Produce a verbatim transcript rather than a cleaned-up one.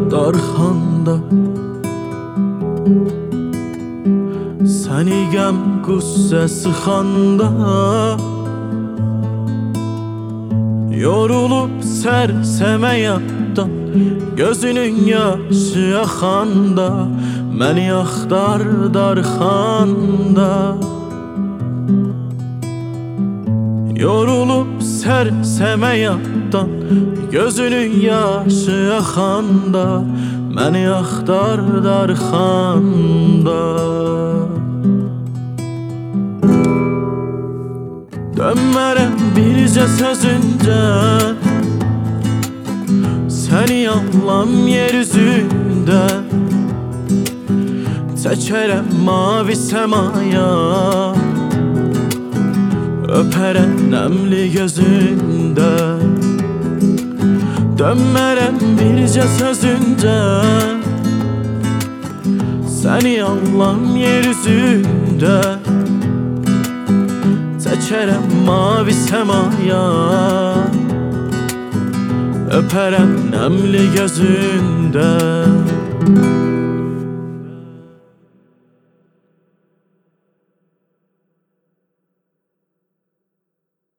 darxanda səni qəm qüssə sıxanda yorulub sərsəmə yaddan gözünün yaşı axanda məni axtar darxanda yorulub sərsəmə yaddan gözünün yaşı axanda məni axtar darxanda dönmərəm bircə sözüncə səni anlam yer üzündə çəkərəm mavi səmaya öpərəm nəmli gözündə dönmərəm bircə sözüncə səni anlam yer üzündə çəkərəm mavi səmaya öpərəm nəmli gözündə